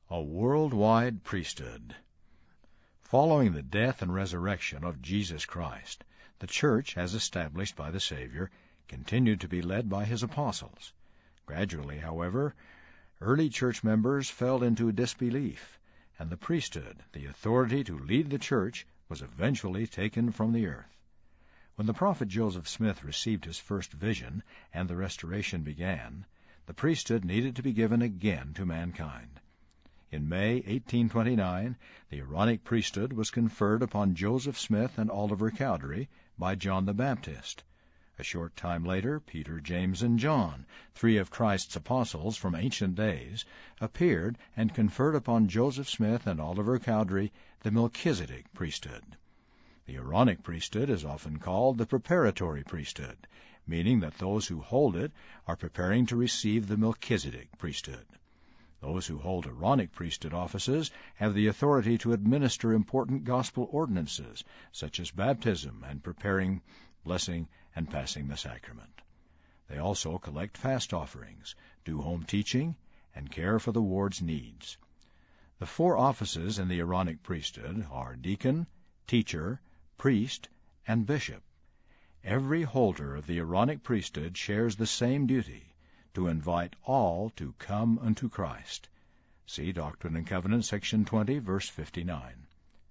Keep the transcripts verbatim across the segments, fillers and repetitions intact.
A worldwide priesthood. Following the death and resurrection of Jesus Christ, the Church, as established by the Savior, continued to be led by His apostles. Gradually, however, early Church members fell into disbelief, and the priesthood, the authority to lead the Church, was eventually taken from the earth. When the prophet Joseph Smith received his first vision and the restoration began, the priesthood needed to be given again to mankind. In May eighteen twenty-nine, the Aaronic priesthood was conferred upon Joseph Smith and Oliver Cowdery by John the Baptist. A short time later, Peter, James, and John, three of Christ's apostles from ancient days, appeared and conferred upon Joseph Smith and Oliver Cowdery the Melchizedek priesthood. The Aaronic priesthood is often called the preparatory priesthood, meaning that those who hold it are preparing to receive the Melchizedek priesthood. Those who hold Aaronic priesthood offices have the authority to administer important gospel ordinances, such as baptism and preparing, blessing, and passing the sacrament. They also collect fast offerings, do home teaching, and care for the ward's needs. The four offices in the Aaronic priesthood are deacon, teacher, priest, and bishop. Every holder of the Aaronic priesthood shares the same duty, to invite all to come unto Christ. See Doctrine and Covenants, section twenty, verse fifty-nine.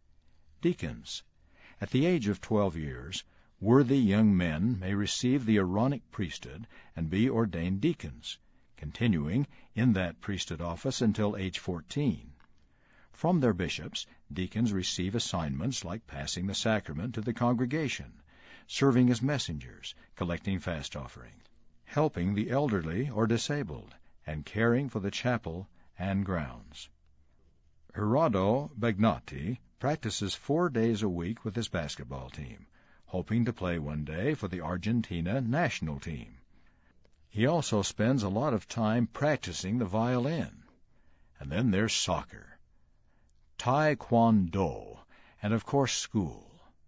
Deacons. At the age of twelve years, worthy young men may receive the Aaronic priesthood and be ordained deacons, continuing in that priesthood office until age fourteen. From their bishops, deacons receive assignments like passing the sacrament to the congregation, serving as messengers, collecting fast offerings, helping the elderly or disabled, and caring for the chapel and grounds. Gerardo Bagnati practices four days a week with his basketball team, hoping to play one day for the Argentina national team. He also spends a lot of time practicing the violin. And then there's soccer, taekwondo, and of course school.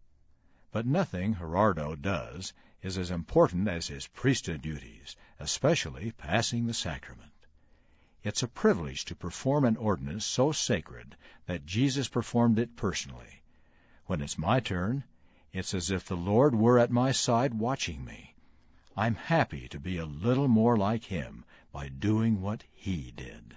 But nothing Gerardo does is as important as his priesthood duties, especially passing the sacrament. It's a privilege to perform an ordinance so sacred that Jesus performed it personally. When it's my turn, it's as if the Lord were at my side watching me. I'm happy to be a little more like Him by doing what He did.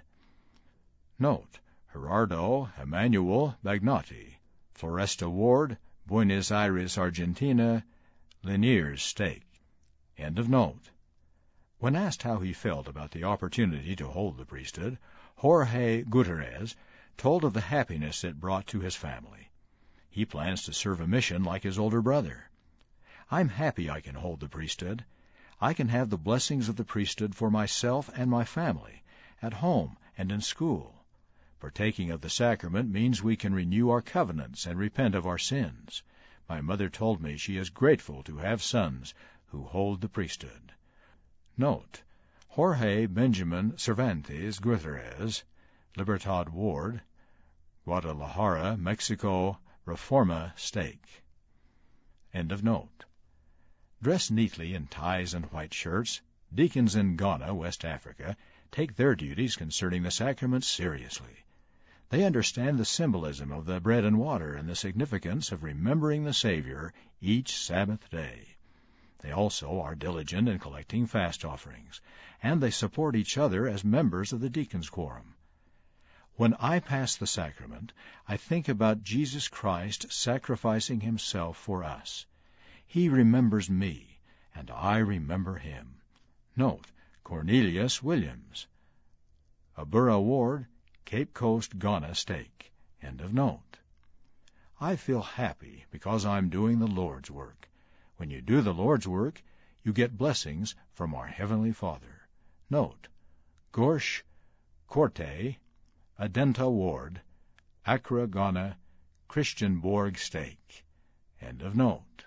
Note, Gerardo Emmanuel Bagnati, Floresta Ward, Buenos Aires, Argentina, Liniers Stake. End of note. When asked how he felt about the opportunity to hold the priesthood, Jorge Gutierrez told of the happiness it brought to his family. He plans to serve a mission like his older brother. I'm happy I can hold the priesthood. I can have the blessings of the priesthood for myself and my family, at home and in school. Partaking of the sacrament means we can renew our covenants and repent of our sins. My mother told me she is grateful to have sons who hold the priesthood. Note, Jorge Benjamin Cervantes Gutierrez, Libertad Ward, Guadalajara, Mexico, Reforma Stake. End of note. Dressed neatly in ties and white shirts, deacons in Ghana, West Africa, take their duties concerning the sacraments seriously. They understand the symbolism of the bread and water and the significance of remembering the Savior each Sabbath day. They also are diligent in collecting fast offerings, and they support each other as members of the deacons' quorum. When I pass the sacrament, I think about Jesus Christ sacrificing Himself for us. He remembers me, and I remember Him. Note, Cornelius Williams, Abura Ward, Cape Coast, Ghana Stake. End of note. I feel happy because I'm doing the Lord's work. When you do the Lord's work, you get blessings from our Heavenly Father. Note, Gorsh Corte, Adenta Ward, Accra, Ghana, Christianborg Stake. End of note.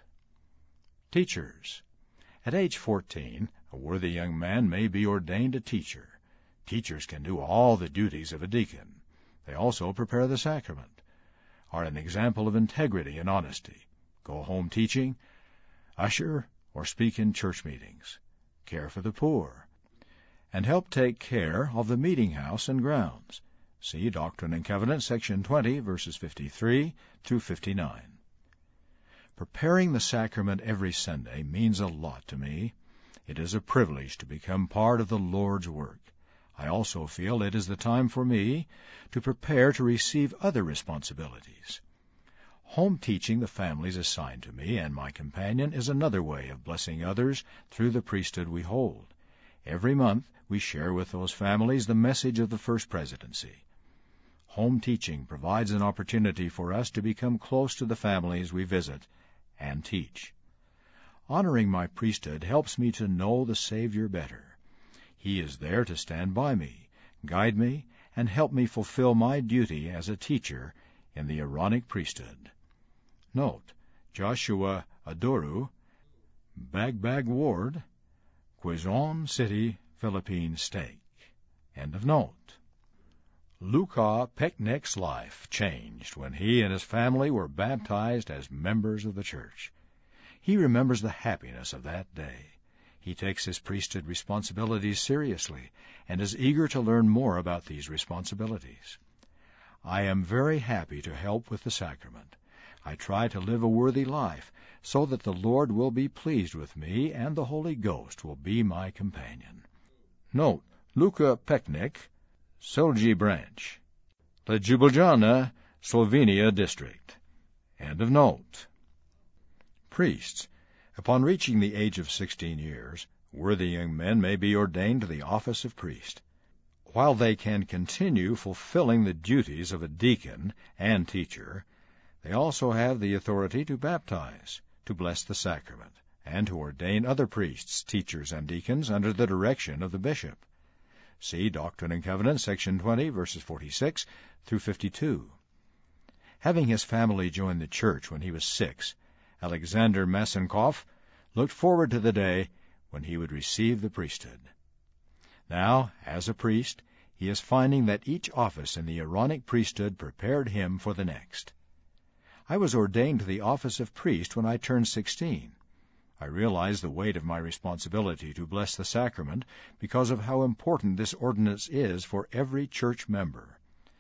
Teachers. At age fourteen, a worthy young man may be ordained a teacher. Teachers can do all the duties of a deacon. They also prepare the sacrament, are an example of integrity and honesty, go home teaching, usher, or speak in church meetings, care for the poor, and help take care of the meeting house and grounds. See Doctrine and Covenants, section twenty, verses fifty-three through fifty-nine. Preparing the sacrament every Sunday means a lot to me. It is a privilege to become part of the Lord's work. I also feel it is the time for me to prepare to receive other responsibilities. Home teaching the families assigned to me and my companion is another way of blessing others through the priesthood we hold. Every month we share with those families the message of the First Presidency. Home teaching provides an opportunity for us to become close to the families we visit and teach. Honoring my priesthood helps me to know the Savior better. He is there to stand by me, guide me, and help me fulfill my duty as a teacher in the Aaronic priesthood. Note, Joshua Adoru, Bagbag Ward, Quezon City, Philippine State. End of note. Luca Pecknick's life changed when he and his family were baptized as members of the church. He remembers the happiness of that day. He takes his priesthood responsibilities seriously and is eager to learn more about these responsibilities. I am very happy to help with the sacrament. I try to live a worthy life so that the Lord will be pleased with me and the Holy Ghost will be my companion. Note, Luca Pecknick, Solji Branch, the Ljubljana, Slovenia district. End of note. Priests. Upon reaching the age of sixteen years, worthy young men may be ordained to the office of priest. While they can continue fulfilling the duties of a deacon and teacher, they also have the authority to baptize, to bless the sacrament, and to ordain other priests, teachers, and deacons under the direction of the bishop. See Doctrine and Covenants, section twenty, verses forty-six through fifty-two. Having his family join the church when he was six, Alexander Masenkov looked forward to the day when he would receive the priesthood. Now, as a priest, he is finding that each office in the Aaronic priesthood prepared him for the next. I was ordained to the office of priest when I turned sixteen. I realized the weight of my responsibility to bless the sacrament because of how important this ordinance is for every church member.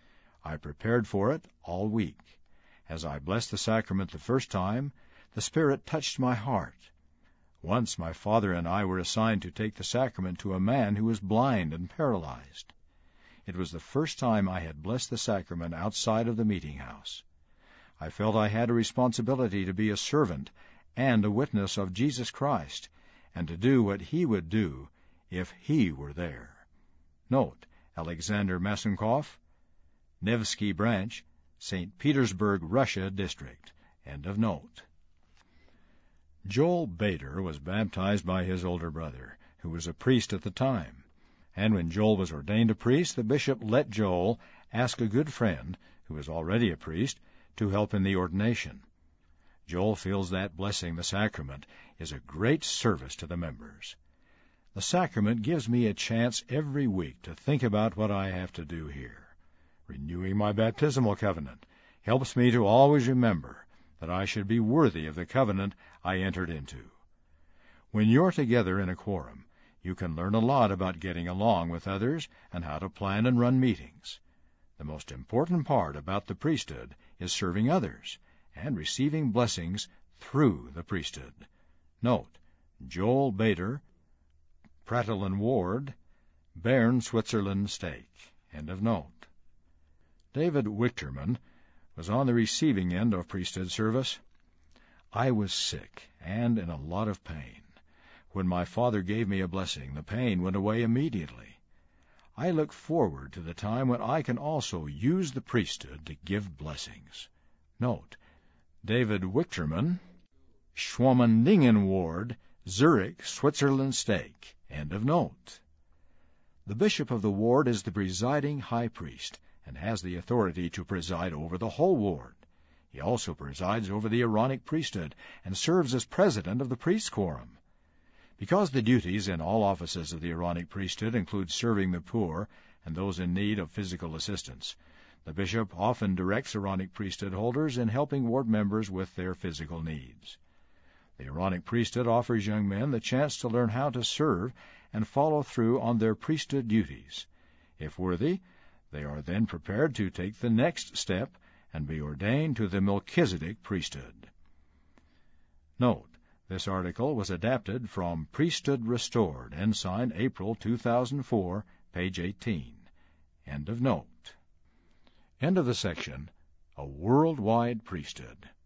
I prepared for it all week. As I blessed the sacrament the first time, the Spirit touched my heart. Once my father and I were assigned to take the sacrament to a man who was blind and paralyzed. It was the first time I had blessed the sacrament outside of the meeting house. I felt I had a responsibility to be a servant and a witness of Jesus Christ, and to do what he would do if he were there. Note, Alexander Masenkov, Nevsky Branch, Saint Petersburg, Russia district. End of note. Joel Bader was baptized by his older brother, who was a priest at the time. And when Joel was ordained a priest, the bishop let Joel ask a good friend, who was already a priest, to help in the ordination. Joel feels that blessing the sacrament is a great service to the members. The sacrament gives me a chance every week to think about what I have to do here. Renewing my baptismal covenant helps me to always remember that I should be worthy of the covenant I entered into. When you're together in a quorum, you can learn a lot about getting along with others and how to plan and run meetings. The most important part about the priesthood is serving others and receiving blessings through the priesthood. Note, Joel Bader, Prattelin Ward, Bern, Switzerland State. End of note. David Wichterman was on the receiving end of priesthood service. I was sick and in a lot of pain. When my father gave me a blessing, the pain went away immediately. I look forward to the time when I can also use the priesthood to give blessings. Note, David Wichterman, Schwamendingen Ward, Zurich, Switzerland State. End of note. The bishop of the ward is the presiding high priest and has the authority to preside over the whole ward. He also presides over the Aaronic priesthood and serves as president of the priest quorum. Because the duties in all offices of the Aaronic priesthood include serving the poor and those in need of physical assistance, the bishop often directs Aaronic priesthood holders in helping ward members with their physical needs. The Aaronic priesthood offers young men the chance to learn how to serve and follow through on their priesthood duties. If worthy, They are then prepared to take the next step and be ordained to the Melchizedek priesthood. Note: this article was adapted from Priesthood Restored, Ensign, April two thousand four, page eighteen. End of note. End of the section, A Worldwide Priesthood.